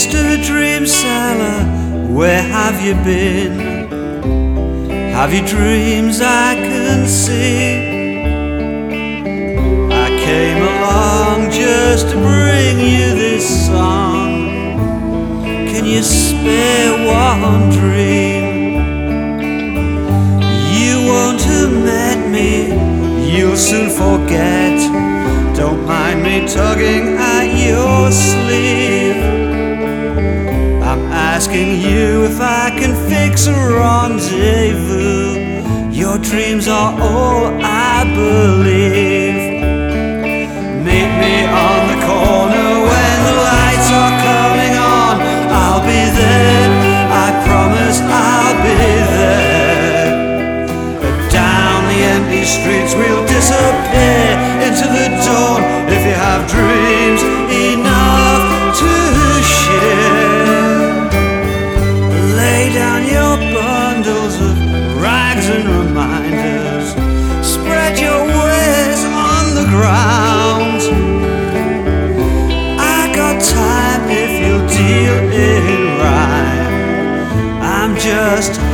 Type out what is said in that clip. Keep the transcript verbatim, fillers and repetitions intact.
Mister Dream Seller, where have you been? Have you dreams I can see? I came along just to bring you this song. Can you spare one dream? You won't have met me, you'll soon forget. Don't mind me tugging at your sleeve. I'm asking you if I can fix a rendezvous. Your dreams are all I believe. Meet me on the corner when the lights are coming on. I'll be there, I promise I'll be there. Down the empty streets we'll disappear into the dawn. If you have dreams enough to share, lay down your bundles of rags and reminders. Spread your wares on the ground. I got time if you'll deal it right. I'm just